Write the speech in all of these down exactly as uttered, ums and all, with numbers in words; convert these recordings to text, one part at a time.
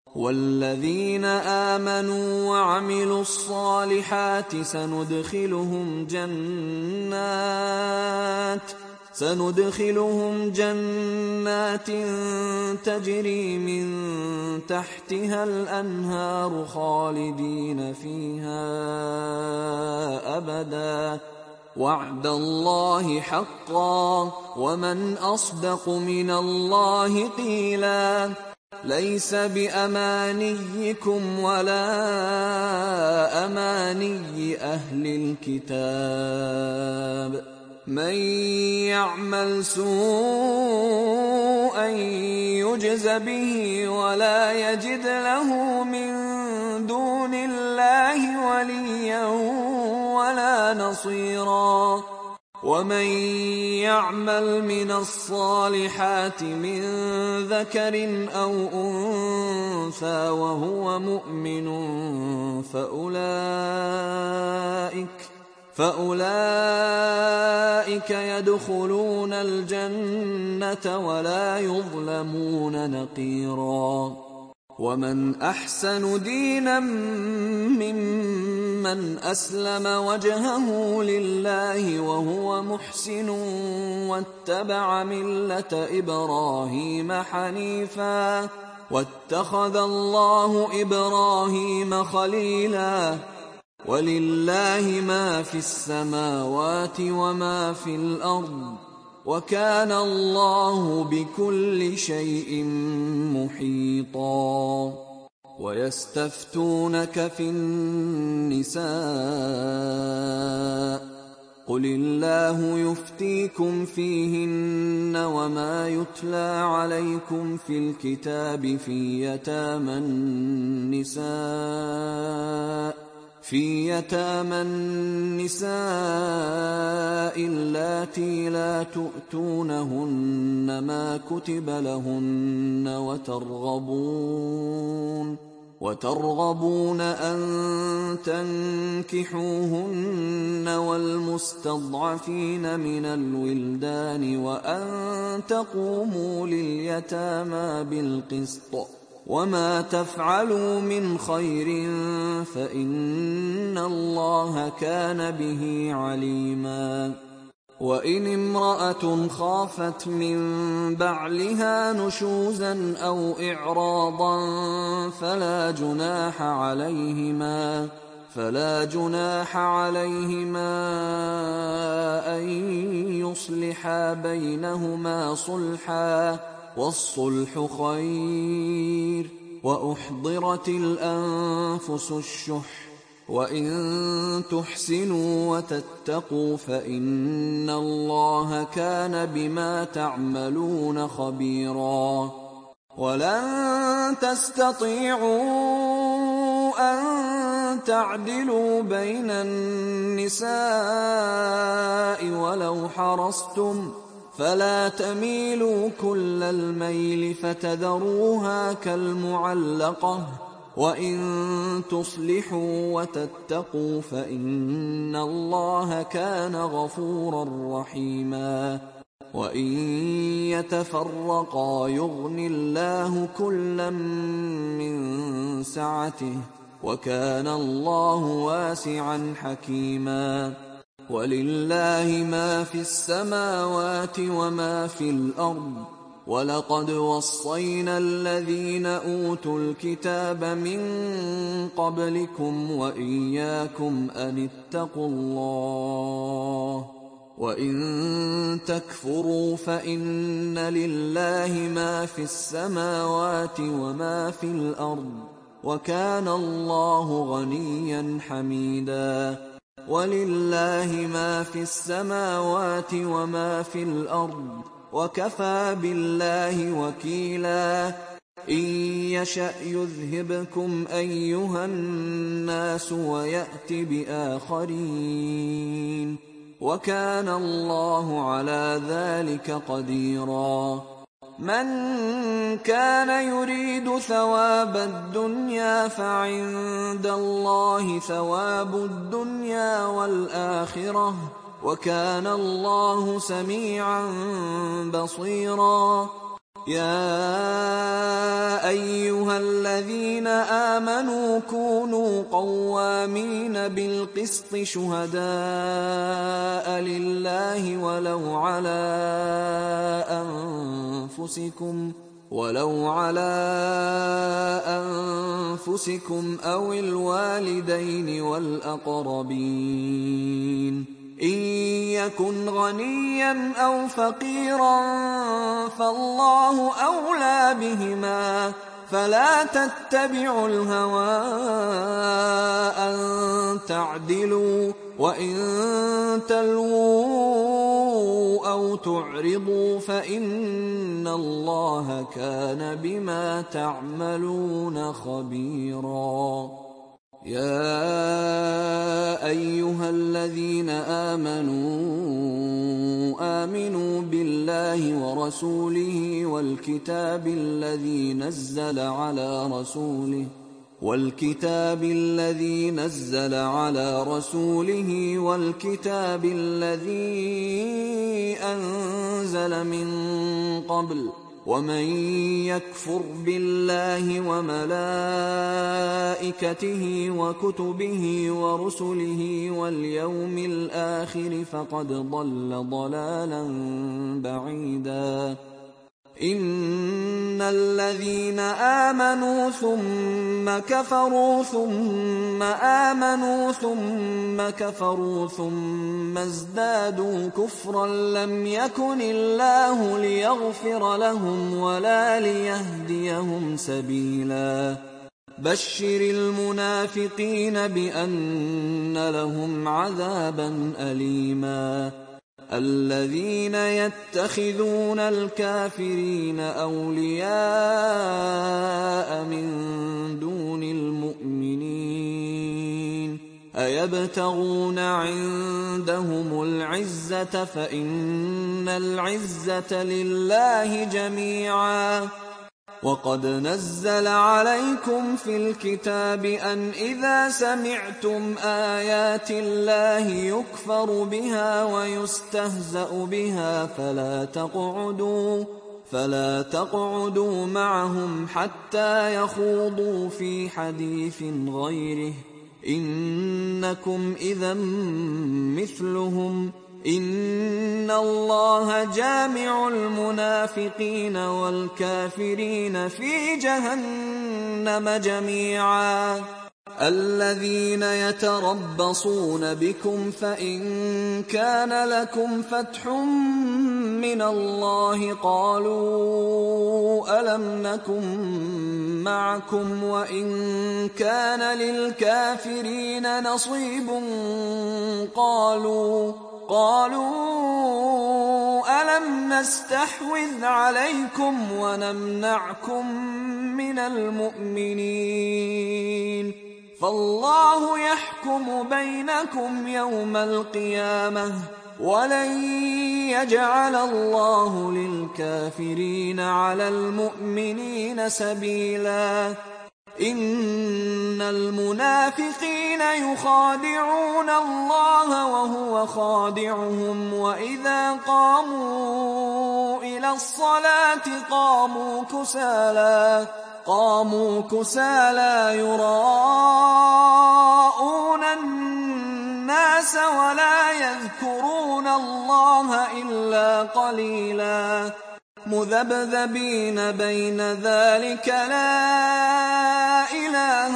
والذين آمنوا وعملوا الصالحات سندخلهم جنات سندخلهم جنات تجري من تحتها الأنهار خالدين فيها أبدا وعد الله حقا ومن أصدق من الله قيلا ليس بأمانيكم ولا أماني أهل الكتاب من يعمل سوءا يجز به ولا يجد له من دون الله وليا ولا نصيرا ومن يعمل من الصالحات من ذكر أو أنثى وهو مؤمن فأولئك فأولئك يدخلون الجنة ولا يظلمون نقيرا ومن أحسن دينا ممن أسلم وجهه لله وهو محسن واتبع ملة إبراهيم حنيفا واتخذ الله إبراهيم خليلا ولله ما في السماوات وما في الأرض وكان الله بكل شيء محيطا ويستفتونك في النساء قل الله يفتيكم فيهن وما يتلى عليكم في الكتاب في يتامى النساء في يتامى النساء اللاتي لا تؤتونهن ما كتب لهن وترغبون وترغبون أن تنكحوهن والمستضعفين من الولدان وأن تقوموا لليتامى بالقسط وما تفعلوا من خير فإن الله كان به عليما وإن امرأة خافت من بعلها نشوزا أو إعراضا فلا جناح عليهما فلا جناح عليهما أن يصلحا بينهما صلحا والصلح خير وأحضرت الأنفس الشح وإن تحسنوا وتتقوا فإن الله كان بما تعملون خبيرا ولن تستطيعوا أن تعدلوا بين النساء ولو حرصتم فلا تميلوا كل الميل فتذروها كالمعلقة وإن تصلحوا وتتقوا فإن الله كان غفورا رحيما وإن يتفرقا يغن الله كلا من سعته وكان الله واسعا حكيما ولله ما في السماوات وما في الأرض ولقد وصينا الذين أوتوا الكتاب من قبلكم وإياكم أن اتقوا الله وإن تكفروا فإن لله ما في السماوات وما في الأرض وكان الله غنيا حميدا ولله ما في السماوات وما في الأرض وكفى بالله وكيلا إن يشأ يذهبكم أيها الناس ويأت بآخرين وكان الله على ذلك قديرا من كان يريد ثواب الدنيا فعند الله ثواب الدنيا والآخرة وكان الله سميعا بصيرا يا أيها الذين آمنوا كونوا قوامين بالقسط شهداء لله ولو على أنفسكم ولو على أنفسكم أو الوالدين والأقربين إن يكن غنيا أو فقيرا فالله أولى بهما فلا تتبعوا الهوى أن تعدلوا وإن تلووا أو تعرضوا فإن الله كان بما تعملون خبيرا. يا أيها الذين آمنوا آمنوا بالله ورسوله والكتاب الذي نزل على رسوله والكتاب الذي نزل على رسوله والكتاب الذي أنزل من قبل ومن يكفر بالله وملائكته وكتبه ورسله واليوم الآخر فقد ضل ضلالا بعيدا. إن الذين آمنوا ثم كفروا ثم آمنوا ثم كفروا ثم ازدادوا كفرا لم يكن الله ليغفر لهم ولا ليهديهم سبيلا. بشر المنافقين بأن لهم عذابا أليما. الذين يتخذون الكافرين أولياء من دون المؤمنين أيبتغون عندهم العزة فإن العزة لله جميعا. وقد نزل عليكم في الكتاب أن إذا سمعتم آيات الله يكفر بها ويستهزأ بها فلا تقعدوا فلا تقعدوا معهم حتى يخوضوا في حديث غيره إنكم إذا مثلهم إن الله جامع المنافقين والكافرين في جهنم جميعا. الذين يتربصون بكم فإن كان لكم فتح من الله قالوا ألم نكن معكم وإن كان للكافرين نصيب قالوا قالوا ألم نستحوذ عليكم ونمنعكم من المؤمنين فالله يحكم بينكم يوم القيامة ولن يجعل الله للكافرين على المؤمنين سبيلا. إن المنافقين يخادعون الله وهو خادعهم وإذا قاموا إلى الصلاة قاموا كسالى قاموا كسالى يراءون الناس ولا يذكرون الله إلا قليلا مذبذبين بين ذلك لا إله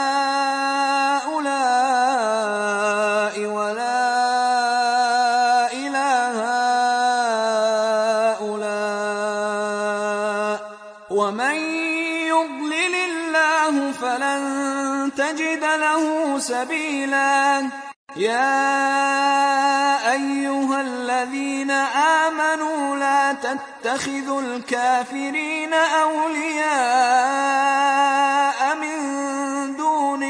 هؤلاء ولا إله هؤلاء ومن يضلل الله فلن تجد له سبيلا. يا أيها الذين آمنوا لا تتخذوا الكافرين أولياء من دون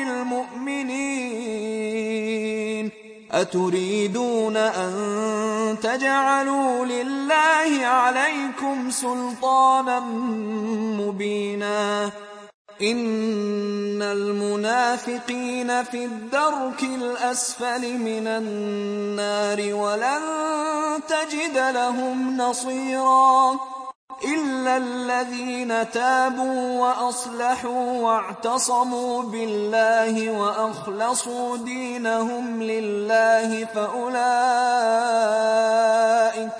المؤمنين أتريدون أن تجعلوا لله عليكم سلطانا مبينا. إن المنافقين في الدرك الأسفل من النار ولن تجد لهم نصيرا. إلا الذين تابوا وأصلحوا واعتصموا بالله وأخلصوا دينهم لله فأولئك,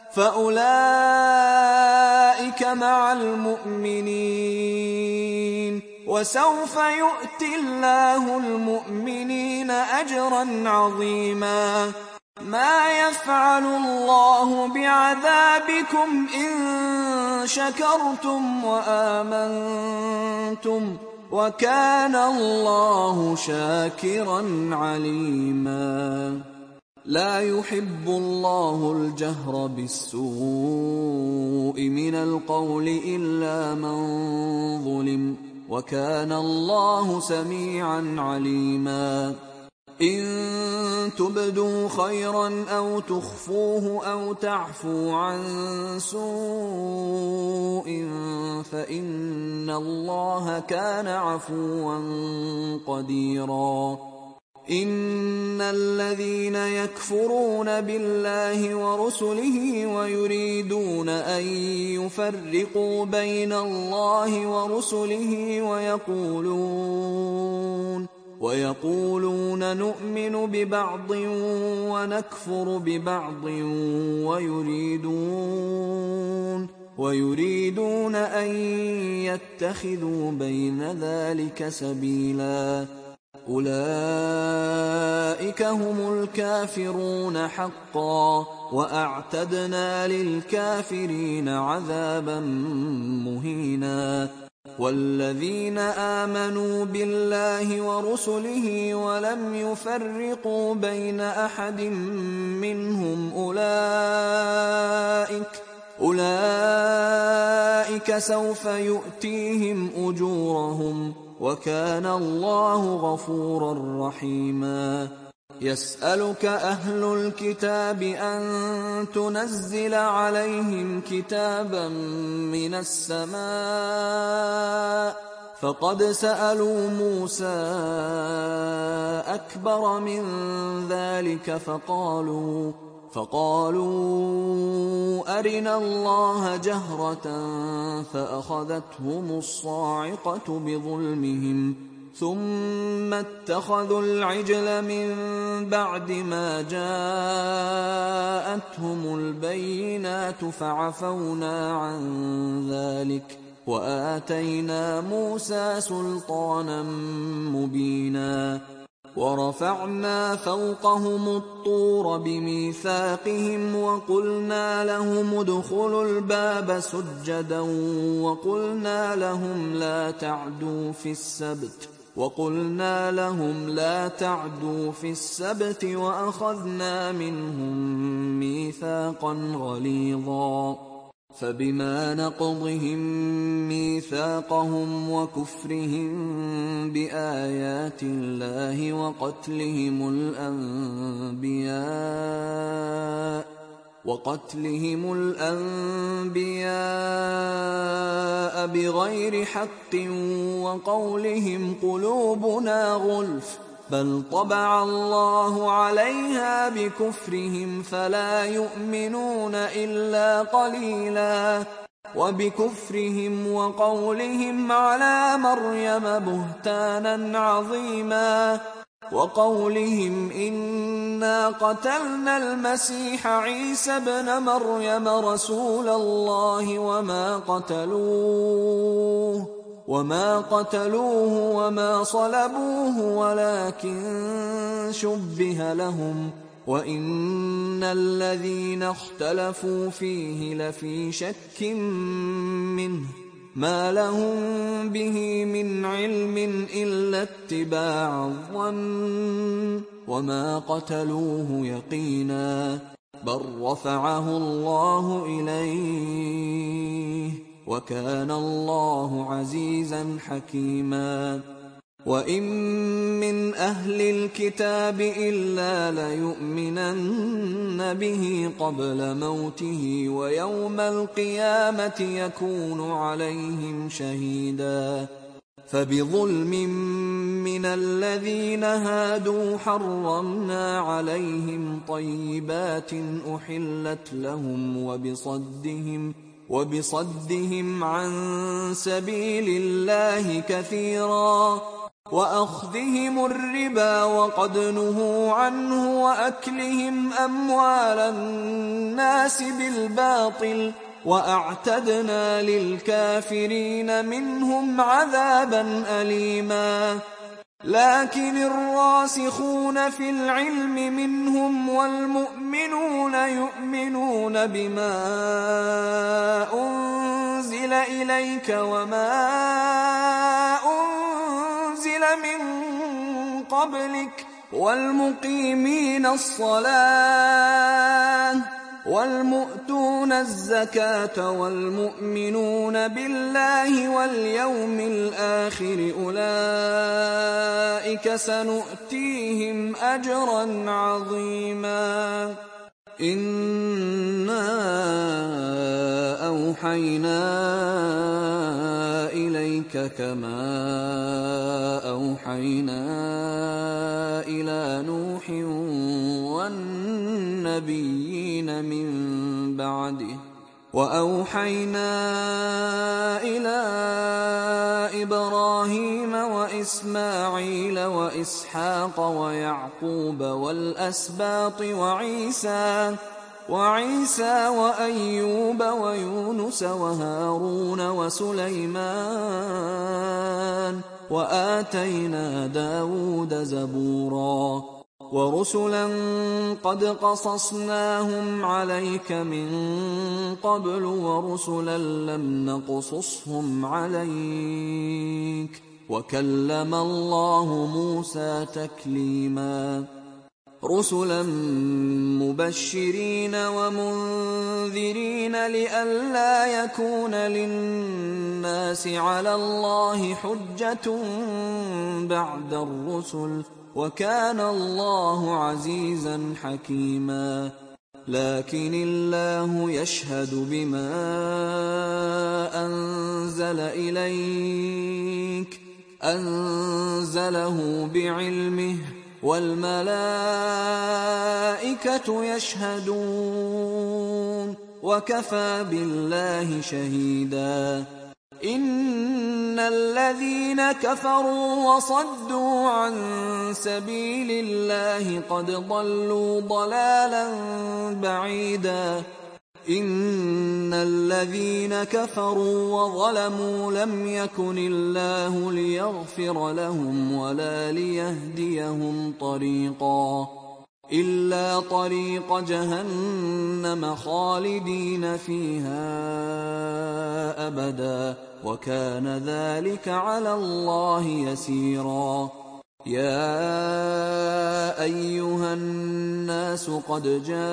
فأولئك مع المؤمنين وسوف يؤتي الله المؤمنين أجرا عظيما. ما يفعل الله بعذابكم إن شكرتم وآمنتم وكان الله شاكرا عليما. لا يحب الله الجهر بالسوء من القول إلا من ظلم وكان الله سميعا عليما. إن تبدوا خيرا أو تخفوه أو تعفوا عن سوء فإن الله كان عفوا قديرا. إن الذين يكفرون بالله ورسله ويريدون أن يفرقوا بين الله ورسله ويقولون ويقولون نؤمن ببعض ونكفر ببعض ويريدون ويريدون أن يتخذوا بين ذلك سبيلا. أولئك هم الكافرون حقا وأعتدنا للكافرين عذابا مهينا. والذين آمنوا بالله ورسله ولم يفرقوا بين أحد منهم أولئك أولئك سوف يؤتيهم أجورهم وكان الله غفورا رحيما. يسألك أهل الكتاب أن تنزل عليهم كتابا من السماء فقد سألوا موسى أكبر من ذلك فقالوا فقالوا أرنا الله جهرة فأخذتهم الصاعقة بظلمهم ثم اتخذوا العجل من بعد ما جاءتهم البينات فعفونا عن ذلك وآتينا موسى سلطانا مبينا. ورفعنا فوقهم الطور بميثاقهم وقلنا لهم ادخلوا الباب سجدا وقلنا لهم لا تعدوا في السبت وقلنا لهم لا تعدوا في السبت وأخذنا منهم ميثاقا غليظا. فبما نقضهم ميثاقهم وكفرهم بآيات الله وقتلهم الأنبياء وقتلهم الأنبياء بغير حق وقولهم قلوبنا غلف بل طبع الله عليها بكفرهم فلا يؤمنون إلا قليلا. وبكفرهم وقولهم على مريم بهتانا عظيما وقولهم إنا قتلنا المسيح عيسى ابن مريم رسول الله وما قتلوه وما قتلوه وما صلبوه ولكن شبه لهم وإن الذين اختلفوا فيه لفي شك منه ما لهم به من علم إلا اتباع الظن وما قتلوه يقينا بل رفعه الله إليه وكان الله عزيزا حكيما. وإن من أهل الكتاب إلا ليؤمنن به قبل موته ويوم القيامة يكون عليهم شهيدا. فبظلم من الذين هادوا حرمنا عليهم طيبات أحلت لهم وبصدهم وبصدهم عن سبيل الله كثيرا وأخذهم الربا وقد نهوا عنه وأكلهم أموال الناس بالباطل وأعتدنا للكافرين منهم عذابا أليما لكن الراسخون في العلم منهم والمؤمنون يؤمنون بما أنزل إليك وما أنزل من قبلك والمقيمين الصلاة والمؤتون الزكاة والمؤمنون بالله واليوم الآخر أولئك سنؤتيهم أجرا عظيما إنا أوحينا إليك كما أوحينا إلى نوح والنبيين من بعده وأوحينا إلى إبراهيم وإسماعيل وإسحاق ويعقوب والأسباط وعيسى وعيسى وأيوب ويونس وهارون وسليمان وآتينا داود زبورا ورسلا قد قصصناهم عليك من قبل ورسلا لم نقصصهم عليك وكلم الله موسى تكليما رسلا مبشرين ومنذرين لئلا يكون للناس على الله حجة بعد الرسل وكان الله عزيزا حكيما لكن الله يشهد بما أنزل إليك أنزله بعلمه والملائكة يشهدون وكفى بالله شهيدا إن الذين كفروا وصدوا عن سبيل الله قد ضلوا ضلالا بعيدا إن الذين كفروا وظلموا لم يكن الله ليغفر لهم ولا ليهديهم طريقا إلا طريق جهنم خالدين فيها أبدا وكان ذلك على الله يسيرا يا أيها الناس قد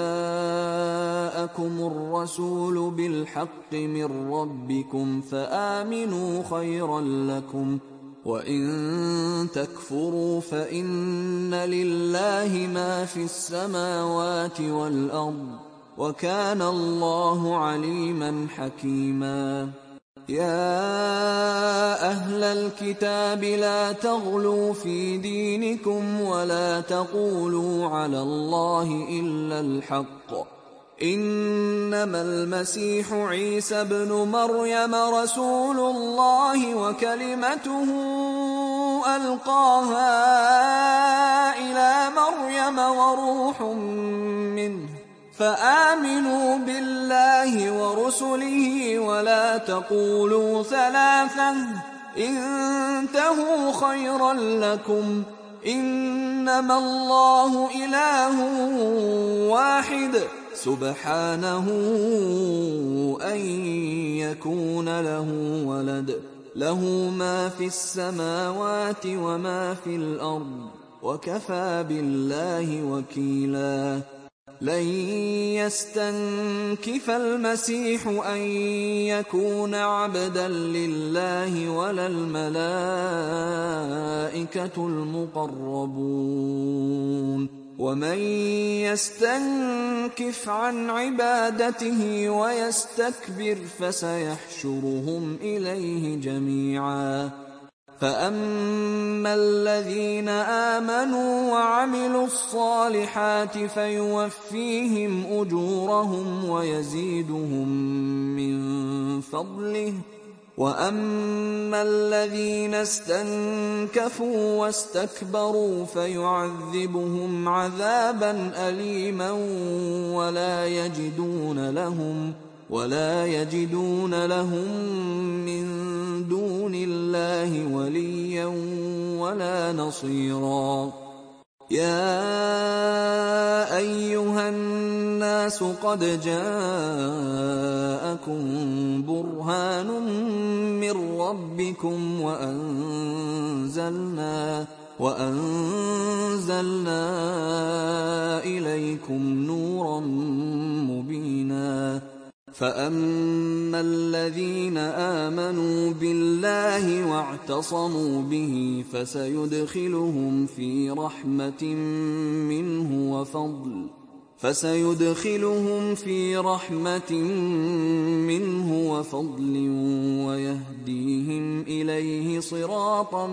جاءكم الرسول بالحق من ربكم فآمنوا خيرا لكم وإن تكفروا فإن لله ما في السماوات والأرض وكان الله عليما حكيما يا أهل الكتاب لا تغلوا في دينكم ولا تقولوا على الله إلا الحق إنما المسيح عيسى ابن مريم رسول الله وكلمته ألقاها إلى مريم وروح منه فآمنوا بالله ورسله ولا تقولوا ثلاثة انتهوا خيرا لكم إنما الله إله واحد سبحانه أن يكون له ولد له ما في السماوات وما في الأرض وكفى بالله وكيلا لن يستنكف المسيح أن يكون عبدا لله ولا الملائكة المقربون ومن يستنكف عن عبادته ويستكبر فسيحشرهم إليه جميعا فأما الذين آمنوا وعملوا الصالحات فيوفيهم أجورهم ويزيدهم من فضله، وأما الذين استنكفوا واستكبروا فيعذبهم عذابا أليما ولا يجدون لهم ولا يجدون لهم من دون الله وليا ولا نصيرا. يا أيها الناس قد جاءكم برهان من ربكم وأنزلنا وأنزلنا إليكم نورا مبينا. فأما الذين آمنوا بالله واعتصموا به فسيدخلهم في رحمة منه وفضل فسيدخلهم في رحمة منه وفضل ويهديهم إليه صراطا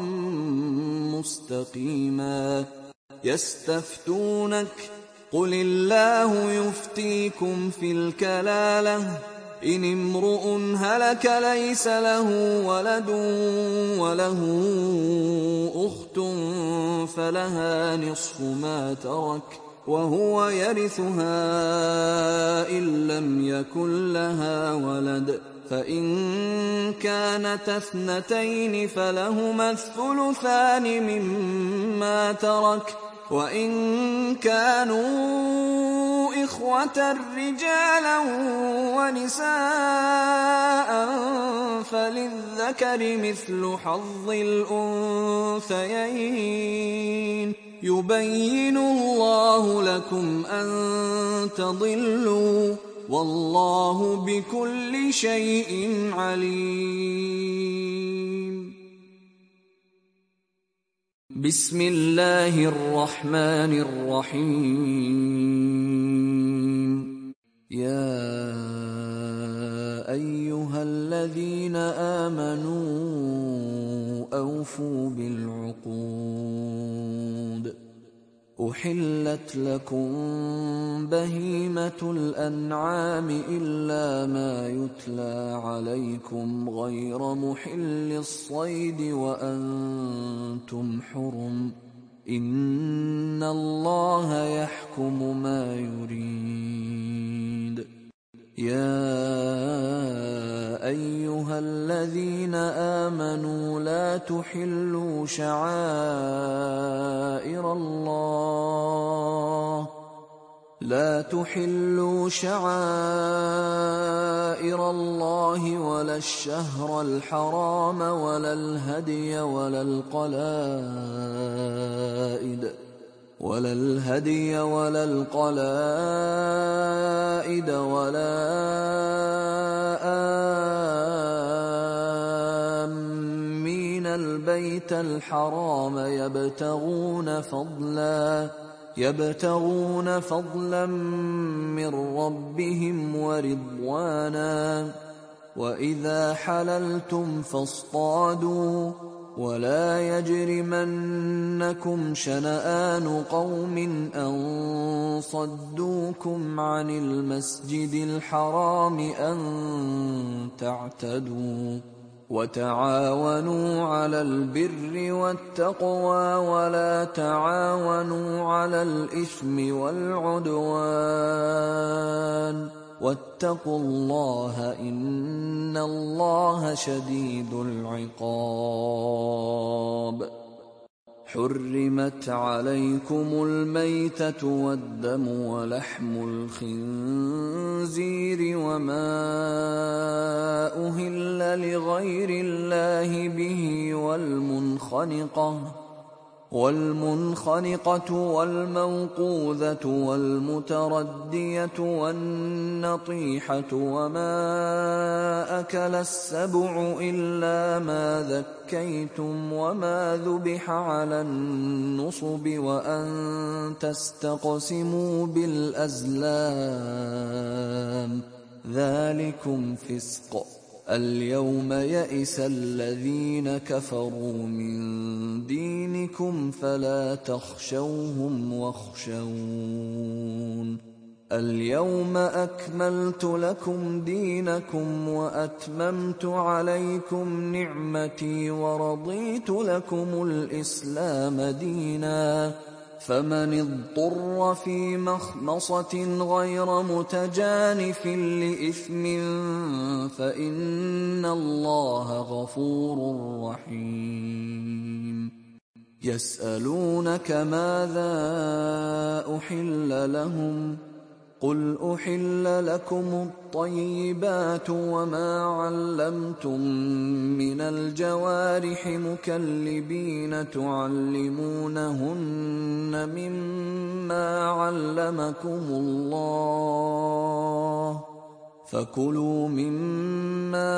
مستقيما. يستفتونك قل الله يفتيكم في الكلالة إن امرؤ هلك ليس له ولد وله أخت فلها نصف ما ترك وهو يرثها إن لم يكن لها ولد، فإن كانت اثنتين فلهما الثلثان مما ترك، وإن كانوا إخوة رجالا ونساء فللذكر مثل حظ الأنثيين. يبين الله لكم أن تضلوا والله بكل شيء عليم. بسم الله الرحمن الرحيم. يا أيها الذين آمنوا أوفوا بالعقود. أحلت لكم بهيمة الأنعام إلا ما يتلى عليكم غير محل الصيد وأنتم حرم، إن الله يحكم ما يريد. يا أيها الذين آمنوا لا تحلوا شعائر الله لا تحلوا شعائر الله ولا الشهر الحرام ولا الهدي ولا القلائد ولا الهدي ولا القلائد ولا آمين البيت الحرام يبتغون فضلا يبتغون فضلا من ربهم ورضوانا. وإذا حللتم فاصطادوا ولا يجرمنكم شنآن قوم أن صدوكم عن المسجد الحرام أن تعتدوا. وتعاونوا على البر والتقوى ولا تعاونوا على الإثم والعدوان، واتقوا الله إن الله شديد العقاب. حرمت عليكم الميتة والدم ولحم الخنزير وما أهل لغير الله به والمنخنقة والمنخنقة والموقوذة والمتردية والنطيحة وما أكل السبع إلا ما ذكيتم وما ذبح على النصب وأن تستقسموا بالأزلام ذلكم فسق. اليوم يئس الذين كفروا من دينكم فلا تخشوهم واخشون اليوم أكملت لكم دينكم وأتممت عليكم نعمتي ورضيت لكم الإسلام دينا فمن اضطر في مخمصة غير متجانف لإثم فإن الله غفور رحيم يسألونك ماذا أحل لهم قل أحل لكم الطيبات وما علمتم من الجوارح مكلبين تعلمونهن مما علمكم الله فكلوا مما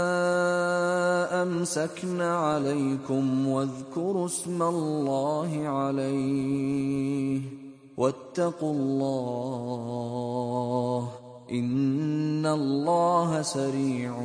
أمسكن عليكم واذكروا اسم الله عليه واتقوا الله إن الله سريع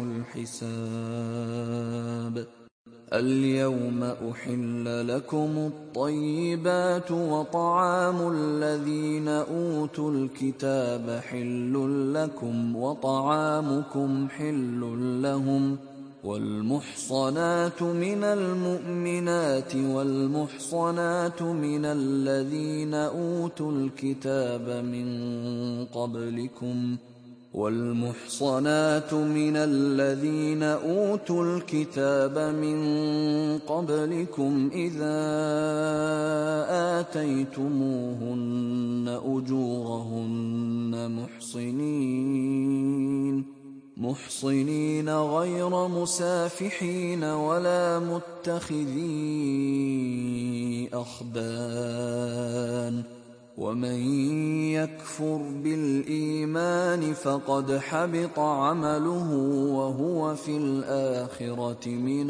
الحساب اليوم أحل لكم الطيبات وطعام الذين أوتوا الكتاب حل لكم وطعامكم حل لهم والمحصنات من المؤمنات والمحصنات من الذين أوتوا الكتاب من قبلكم والمحصنات من الذين أوتوا الكتاب من قبلكم إذا آتيتموهن أجورهن محصنين محصنين غير مسافحين ولا متخذي أخدان ومن يكفر بالإيمان فقد حبط عمله وهو في الآخرة من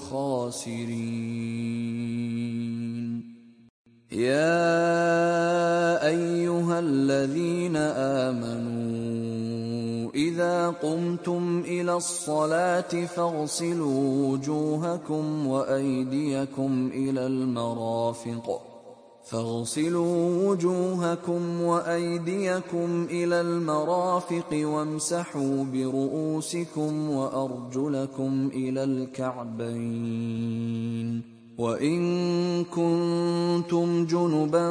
الخاسرين يا أيها الذين آمنوا إذا قمتم إلى الصلاة فاغسلوا وجوهكم وأيديكم إلى المرافق فاغسلوا وجوهكم وأيديكم إلى المرافق وامسحوا برؤوسكم وأرجلكم إلى الكعبين وإن كنتم جنبا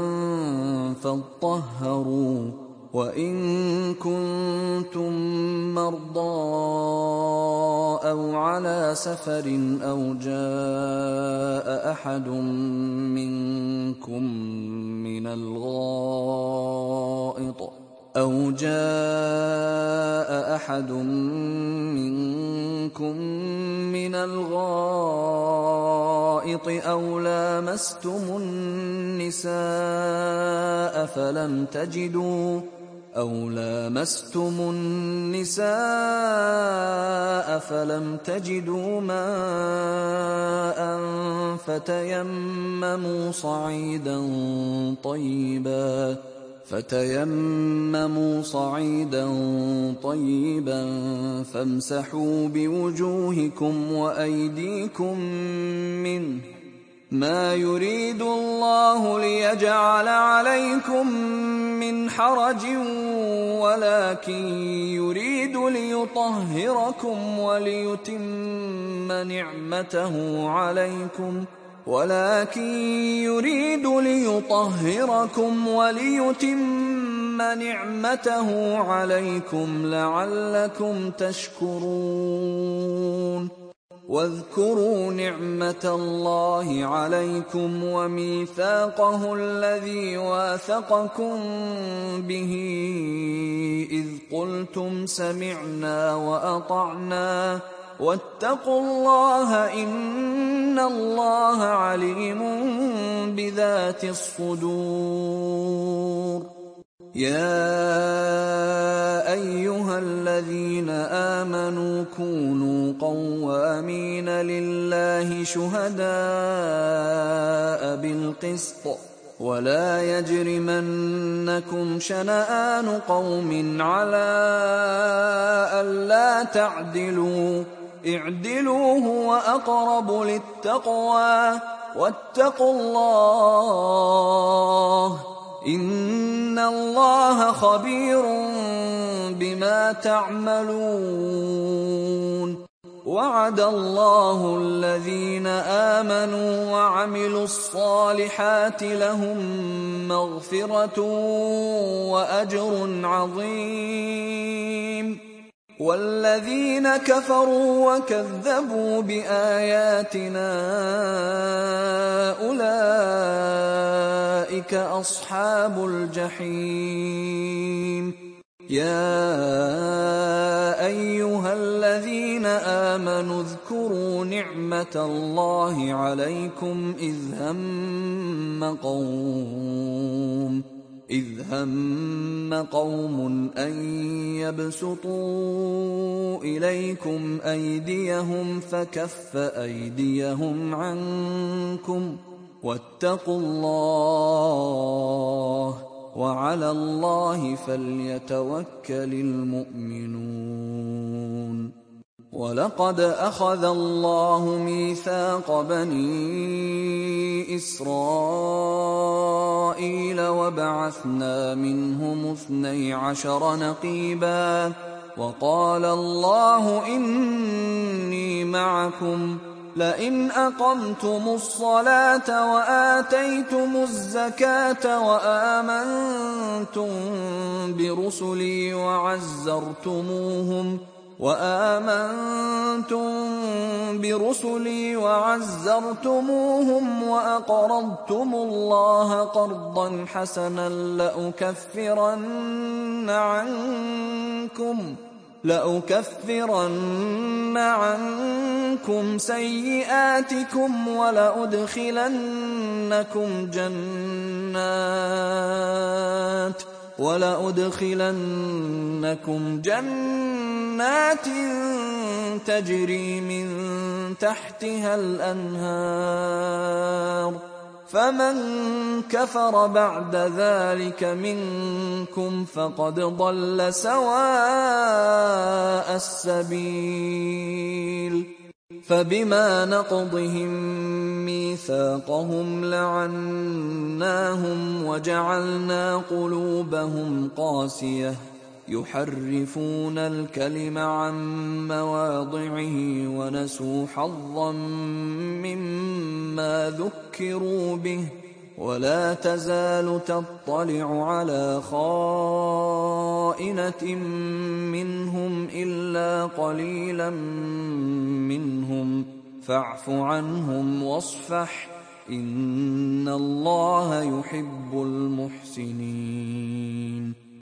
فاطهروا وإن كنتم مرضى أو على سفر أو جاء أحد منكم من الغائط أو جاء أحد منكم من الغائط أو لامستم النساء فلم تجدوا أو لامستم النساء فلم تجدوا ماء فتيمموا صعيدا طيبا فتيمموا صعيدا طيبا فامسحوا بوجوهكم وأيديكم منه ما يريد الله ليجعل عليكم من حرج ولكن يريد ليطهركم وليتم نعمته عليكم ولكن يريد ليطهركم وليتم نعمته عليكم لعلكم تشكرون واذكروا نعمة الله عليكم وميثاقه الذي واثقكم به إذ قلتم سمعنا وأطعنا واتقوا الله إن الله عليم بذات الصدور يا أيها الذين آمنوا كونوا قوامين لله شهداء بالقسط ولا يجرمنكم شنآن قوم على ألا تعدلوا اعدلوا هو أقرب للتقوى واتقوا الله إن الله خبير بما تعملون. وعد الله الذين آمنوا وعملوا الصالحات لهم مغفرة وأجر عظيم، والذين كفروا وكذبوا بآياتنا أولئك أصحاب الجحيم. يا أيها الذين آمنوا اذكروا نعمة الله عليكم إذ هم قوم إذ هم قوم أن يبسطوا إليكم أيديهم فكف أيديهم عنكم واتقوا الله وعلى الله فليتوكل المؤمنون. ولقد أخذ الله ميثاق بني إسرائيل وبعثنا منهم اثني عشر نقيبا وقال الله إني معكم لئن أقمتم الصلاة وآتيتم الزكاة وآمنتم برسلي وعزرتموهم وآمنتم برسلي وعزرتموهم وأقرضتم الله قرضا حسنا لأكفرن عنكم لأكفرن عنكم سيئاتكم ولأدخلنكم جنات ولأدخلنكم جنات تجري من تحتها الأنهار فمن كفر بعد ذلك منكم فقد ضل سواء السبيل. فبما نقضهم ميثاقهم لعناهم وجعلنا قلوبهم قاسية يحرفون الكلم عن مواضعه ونسوا حظا مما ذكروا به ولا تزال تطلع على خائنة منهم إلا قليلا منهم فاعف عنهم واصفح إن الله يحب المحسنين.